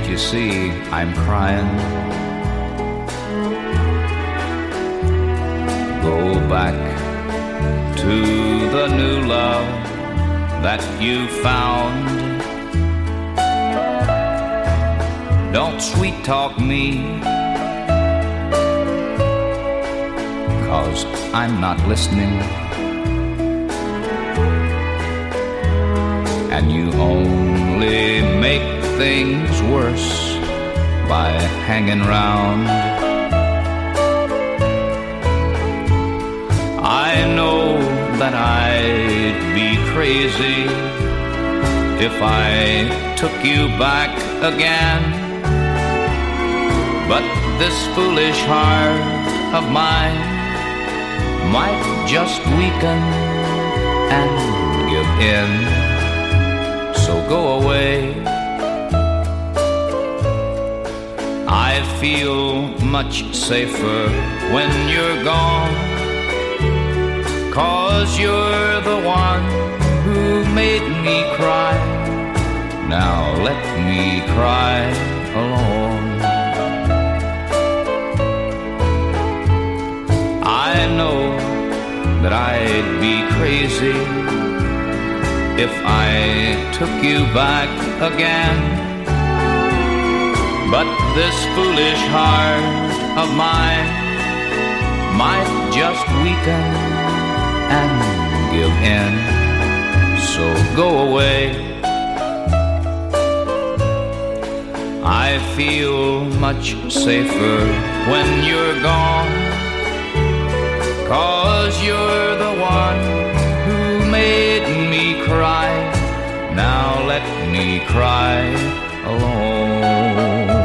Can't you see I'm crying? Go back to the new love that you found. Don't sweet talk me, 'cause I'm not listening. And you only make things worse by hanging round. I know that I'd be crazy if I took you back again, but this foolish heart of mine might just weaken and give in. So go away. I feel much safer when you're gone, 'cause you're the one who made me cry. Now let me cry alone. I know that I'd be crazy if I took you back again, but this foolish heart of mine might just weaken and give in. So go away. I feel much safer when you're gone, 'cause you're the one who made me cry. Now let me cry alone.